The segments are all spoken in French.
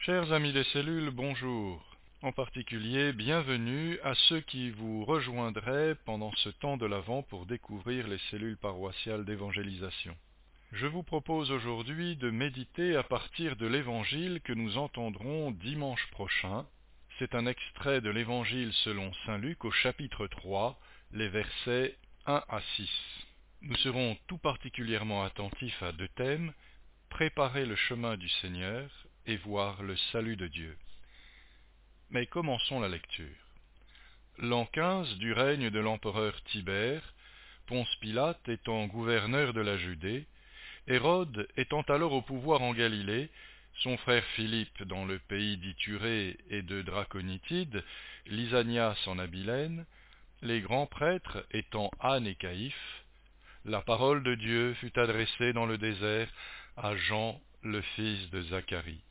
Chers amis des cellules, bonjour. En particulier, bienvenue à ceux qui vous rejoindraient pendant ce temps de l'Avent pour découvrir les cellules paroissiales d'évangélisation. Je vous propose aujourd'hui de méditer à partir de l'évangile que nous entendrons dimanche prochain. C'est un extrait de l'évangile selon saint Luc au chapitre 3, les versets 1 à 6. Nous serons tout particulièrement attentifs à deux thèmes: préparer le chemin du Seigneur et voir le salut de Dieu. Mais commençons la lecture. L'an 15 du règne de l'empereur Tibère, Ponce Pilate étant gouverneur de la Judée, Hérode étant alors au pouvoir en Galilée, son frère Philippe dans le pays d'Ithurée et de Draconitide, Lysanias en Abilène, les grands prêtres étant Anne et Caïphe, la parole de Dieu fut adressée dans le désert à Jean, le fils de Zacharie.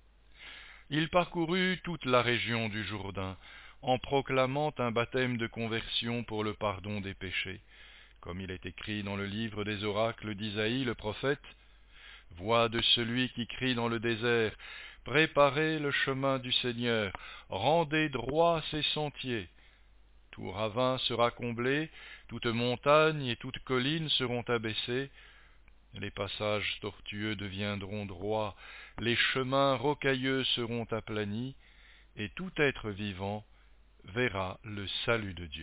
Il parcourut toute la région du Jourdain, en proclamant un baptême de conversion pour le pardon des péchés, comme il est écrit dans le livre des oracles d'Isaïe le prophète: « Voix de celui qui crie dans le désert, préparez le chemin du Seigneur, rendez droit ses sentiers. Tout ravin sera comblé, toute montagne et toute colline seront abaissées, les passages tortueux deviendront droits, les chemins rocailleux seront aplanis, et tout être vivant verra le salut de Dieu. »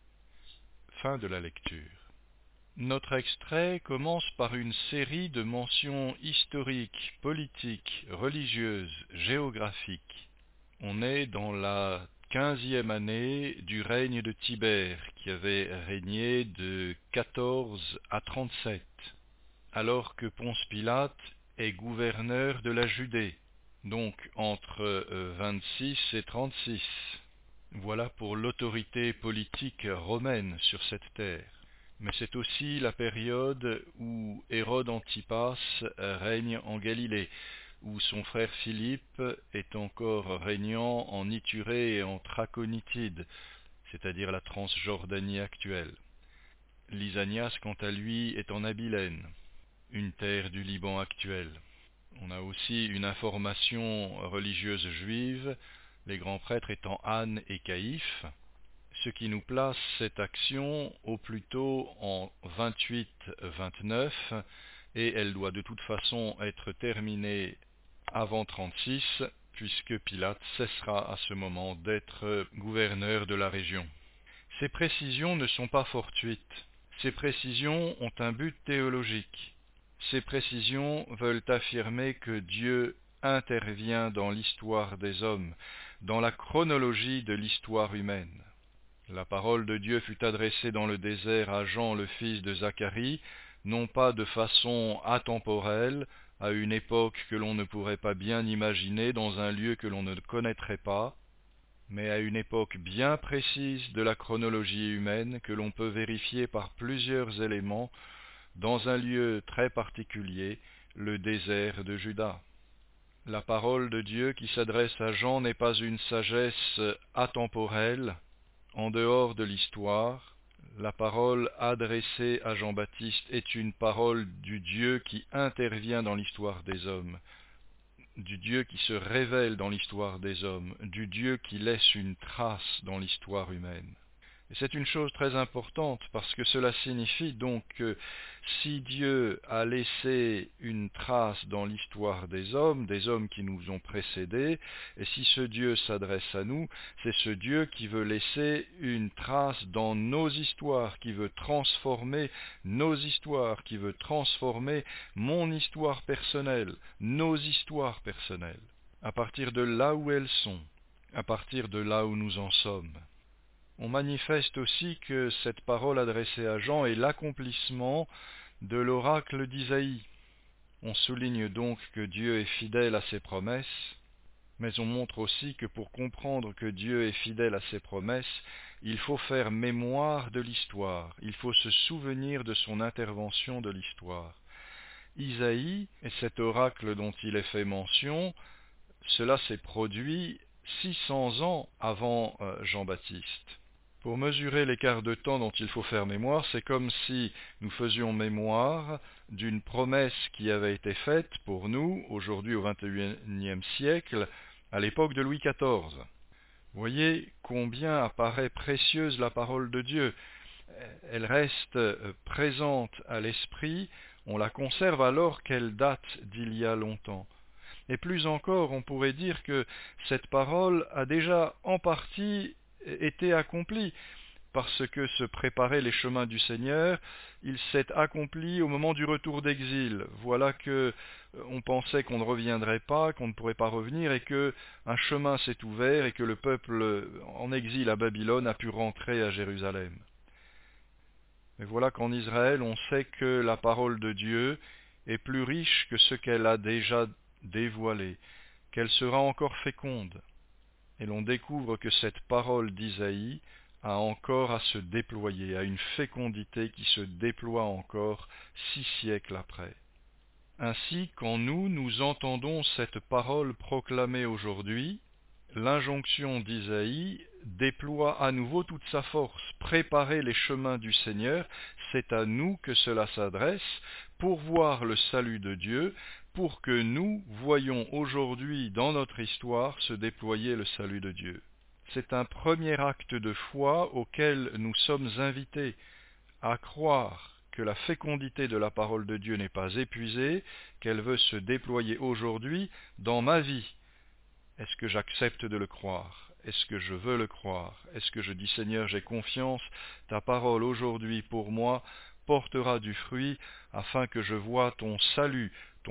Fin de la lecture. Notre extrait commence par une série de mentions historiques, politiques, religieuses, géographiques. On est dans la 15e année du règne de Tibère, qui avait régné de 14 à 37. Alors que Ponce Pilate est gouverneur de la Judée, donc entre 26 et 36. Voilà pour l'autorité politique romaine sur cette terre. Mais c'est aussi la période où Hérode Antipas règne en Galilée, où son frère Philippe est encore régnant en Ithurée et en Traconitide, c'est-à-dire la Transjordanie actuelle. Lysanias, quant à lui, est en Abilène, une terre du Liban actuel. On a aussi une information religieuse juive, les grands prêtres étant Anne et Caïphe, ce qui nous place cette action au plus tôt en 28-29, et elle doit de toute façon être terminée avant 36, puisque Pilate cessera à ce moment d'être gouverneur de la région. Ces précisions ne sont pas fortuites. Ces précisions ont un but théologique. Ces précisions veulent affirmer que Dieu intervient dans l'histoire des hommes, dans la chronologie de l'histoire humaine. La parole de Dieu fut adressée dans le désert à Jean, le fils de Zacharie, non pas de façon atemporelle, à une époque que l'on ne pourrait pas bien imaginer, dans un lieu que l'on ne connaîtrait pas, mais à une époque bien précise de la chronologie humaine que l'on peut vérifier par plusieurs éléments, dans un lieu très particulier, le désert de Juda. La parole de Dieu qui s'adresse à Jean n'est pas une sagesse atemporelle, en dehors de l'histoire. La parole adressée à Jean-Baptiste est une parole du Dieu qui intervient dans l'histoire des hommes, du Dieu qui se révèle dans l'histoire des hommes, du Dieu qui laisse une trace dans l'histoire humaine. Et c'est une chose très importante parce que cela signifie donc que si Dieu a laissé une trace dans l'histoire des hommes qui nous ont précédés, et si ce Dieu s'adresse à nous, c'est ce Dieu qui veut laisser une trace dans nos histoires, qui veut transformer nos histoires, qui veut transformer mon histoire personnelle, nos histoires personnelles, à partir de là où elles sont, à partir de là où nous en sommes. On manifeste aussi que cette parole adressée à Jean est l'accomplissement de l'oracle d'Isaïe. On souligne donc que Dieu est fidèle à ses promesses, mais on montre aussi que pour comprendre que Dieu est fidèle à ses promesses, il faut faire mémoire de l'histoire, il faut se souvenir de son intervention de l'histoire. Isaïe, et cet oracle dont il est fait mention, cela s'est produit 600 ans avant Jean-Baptiste. Pour mesurer l'écart de temps dont il faut faire mémoire, c'est comme si nous faisions mémoire d'une promesse qui avait été faite pour nous, aujourd'hui au XXIe siècle, à l'époque de Louis XIV. Voyez combien apparaît précieuse la parole de Dieu. Elle reste présente à l'esprit, on la conserve alors qu'elle date d'il y a longtemps. Et plus encore, on pourrait dire que cette parole a déjà en partie été accomplie, parce que se préparer les chemins du Seigneur, il s'est accompli au moment du retour d'exil. Voilà que on pensait qu'on ne reviendrait pas, qu'on ne pourrait pas revenir, et que un chemin s'est ouvert, et que le peuple en exil à Babylone a pu rentrer à Jérusalem. Mais voilà qu'en Israël, on sait que la parole de Dieu est plus riche que ce qu'elle a déjà dévoilé, qu'elle sera encore féconde. Et l'on découvre que cette parole d'Isaïe a encore à se déployer, à une fécondité qui se déploie encore 6 siècles après. Ainsi, quand nous entendons cette parole proclamée aujourd'hui, l'injonction d'Isaïe déploie à nouveau toute sa force. Préparer les chemins du Seigneur, c'est à nous que cela s'adresse, pour voir le salut de Dieu, pour que nous voyions aujourd'hui dans notre histoire se déployer le salut de Dieu. C'est un premier acte de foi auquel nous sommes invités, à croire que la fécondité de la parole de Dieu n'est pas épuisée, qu'elle veut se déployer aujourd'hui dans ma vie. Est-ce que j'accepte de le croire? Est-ce que je veux le croire? Est-ce que je dis Seigneur, j'ai confiance, ta parole aujourd'hui pour moi portera du fruit afin que je voie ton salut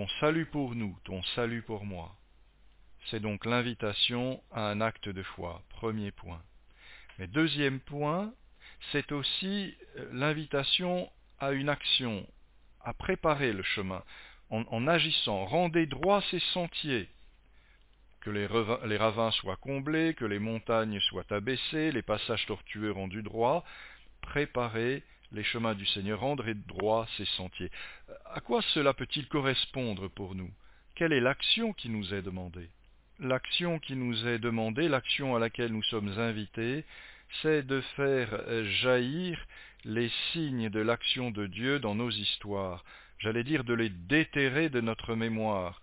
pour nous, ton salut pour moi. C'est donc l'invitation à un acte de foi, premier point. Mais deuxième point, c'est aussi l'invitation à une action, à préparer le chemin, en agissant. Rendez droit ces sentiers, que les ravins soient comblés, que les montagnes soient abaissées, les passages tortueux rendus droits, préparez les chemins du Seigneur, rendez droit ces sentiers. À quoi cela peut-il correspondre pour nous? Quelle est l'action qui nous est demandée? L'action qui nous est demandée, l'action à laquelle nous sommes invités, c'est de faire jaillir les signes de l'action de Dieu dans nos histoires. J'allais dire de les déterrer de notre mémoire,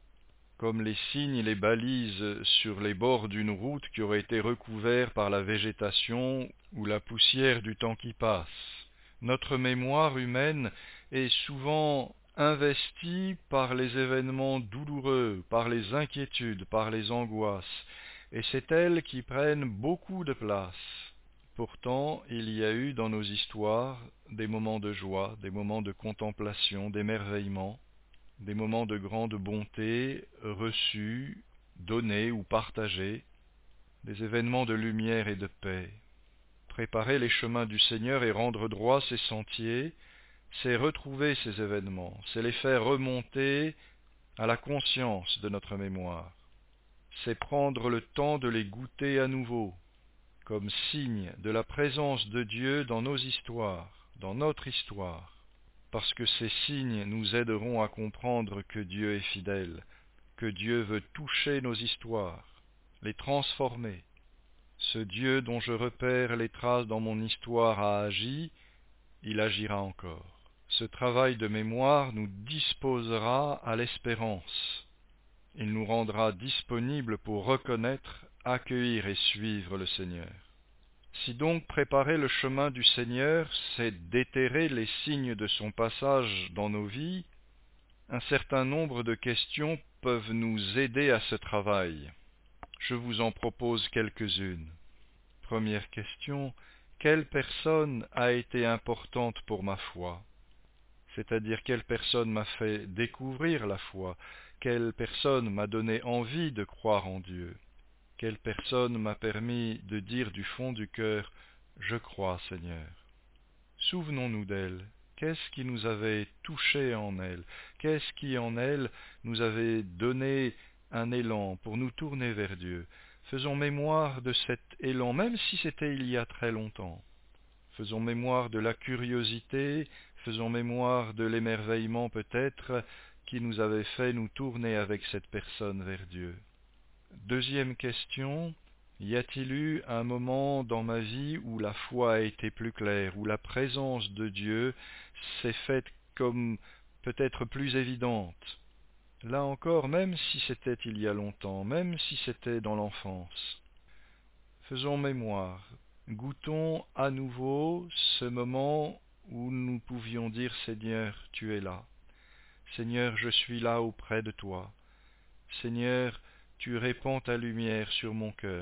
comme les signes et les balises sur les bords d'une route qui aurait été recouverte par la végétation ou la poussière du temps qui passe. Notre mémoire humaine est souvent investie par les événements douloureux, par les inquiétudes, par les angoisses, et c'est elles qui prennent beaucoup de place. Pourtant, il y a eu dans nos histoires des moments de joie, des moments de contemplation, d'émerveillement, des moments de grande bonté reçus, donnés ou partagés, des événements de lumière et de paix. Préparer les chemins du Seigneur et rendre droit ses sentiers, c'est retrouver ces événements, c'est les faire remonter à la conscience de notre mémoire. C'est prendre le temps de les goûter à nouveau, comme signe de la présence de Dieu dans nos histoires, dans notre histoire, parce que ces signes nous aideront à comprendre que Dieu est fidèle, que Dieu veut toucher nos histoires, les transformer. Ce Dieu dont je repère les traces dans mon histoire a agi, il agira encore. Ce travail de mémoire nous disposera à l'espérance. Il nous rendra disponibles pour reconnaître, accueillir et suivre le Seigneur. Si donc préparer le chemin du Seigneur, c'est déterrer les signes de son passage dans nos vies, un certain nombre de questions peuvent nous aider à ce travail. Je vous en propose quelques-unes. Première question, quelle personne a été importante pour ma foi? C'est-à-dire quelle personne m'a fait découvrir la foi? Quelle personne m'a donné envie de croire en Dieu? Quelle personne m'a permis de dire du fond du cœur « Je crois, Seigneur ». Souvenons-nous d'elle. Qu'est-ce qui nous avait touchés en elle? Qu'est-ce qui en elle nous avait donné un élan pour nous tourner vers Dieu? Faisons mémoire de cet élan, même si c'était il y a très longtemps. Faisons mémoire de la curiosité, faisons mémoire de l'émerveillement peut-être qui nous avait fait nous tourner avec cette personne vers Dieu. Deuxième question, Y a-t-il eu un moment dans ma vie où la foi a été plus claire, où la présence de Dieu s'est faite comme peut-être plus évidente? Là encore, même si c'était il y a longtemps, même si c'était dans l'enfance, faisons mémoire, goûtons à nouveau ce moment où nous pouvions dire Seigneur, tu es là. Seigneur, je suis là auprès de toi. Seigneur, tu répands ta lumière sur mon cœur.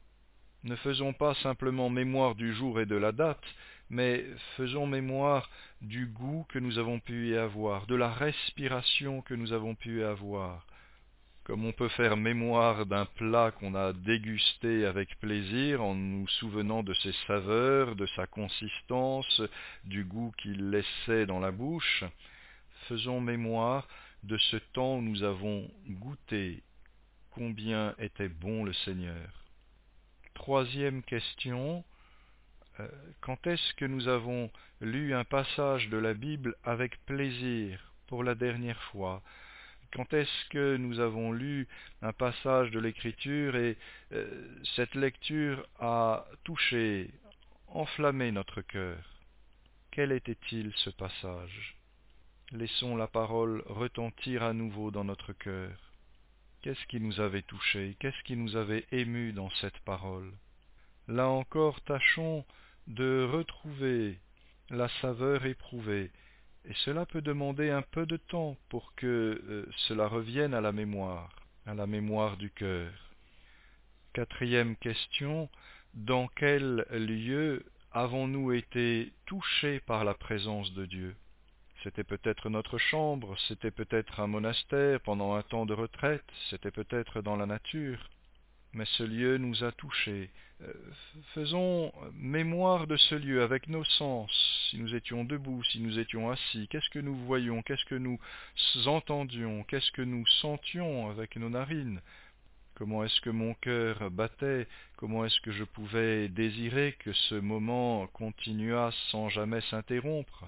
Ne faisons pas simplement mémoire du jour et de la date, mais faisons mémoire du goût que nous avons pu y avoir, de la respiration que nous avons pu y avoir. Comme on peut faire mémoire d'un plat qu'on a dégusté avec plaisir en nous souvenant de ses saveurs, de sa consistance, du goût qu'il laissait dans la bouche, faisons mémoire de ce temps où nous avons goûté combien était bon le Seigneur. Troisième question, quand est-ce que nous avons lu un passage de la Bible avec plaisir pour la dernière fois? Quand est-ce que nous avons lu un passage de l'Écriture et cette lecture a touché, enflammé notre cœur? Quel était-il ce passage? Laissons la parole retentir à nouveau dans notre cœur. Qu'est-ce qui nous avait touché? Qu'est-ce qui nous avait ému dans cette parole? Là encore, tâchons de retrouver la saveur éprouvée, et cela peut demander un peu de temps pour que cela revienne à la mémoire du cœur. Quatrième question, dans quel lieu avons-nous été touchés par la présence de Dieu? C'était peut-être notre chambre, c'était peut-être un monastère pendant un temps de retraite, c'était peut-être dans la nature. Mais ce lieu nous a touchés. Faisons mémoire de ce lieu avec nos sens. Si nous étions debout, si nous étions assis, qu'est-ce que nous voyions, qu'est-ce que nous entendions, qu'est-ce que nous sentions avec nos narines? Comment est-ce que mon cœur battait? Comment est-ce que je pouvais désirer que ce moment continuât sans jamais s'interrompre?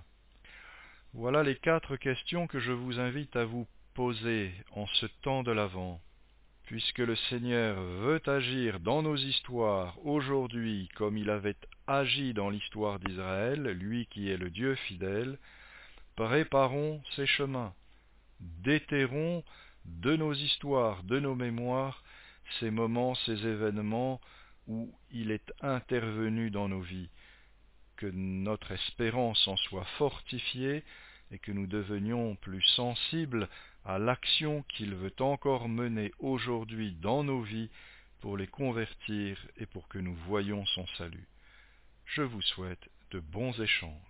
Voilà les 4 questions que je vous invite à vous poser en ce temps de l'Avent. Puisque le Seigneur veut agir dans nos histoires aujourd'hui comme il avait agi dans l'histoire d'Israël, lui qui est le Dieu fidèle, préparons ses chemins, déterrons de nos histoires, de nos mémoires, ces moments, ces événements où il est intervenu dans nos vies, que notre espérance en soit fortifiée et que nous devenions plus sensibles à l'action qu'il veut encore mener aujourd'hui dans nos vies pour les convertir et pour que nous voyions son salut. Je vous souhaite de bons échanges.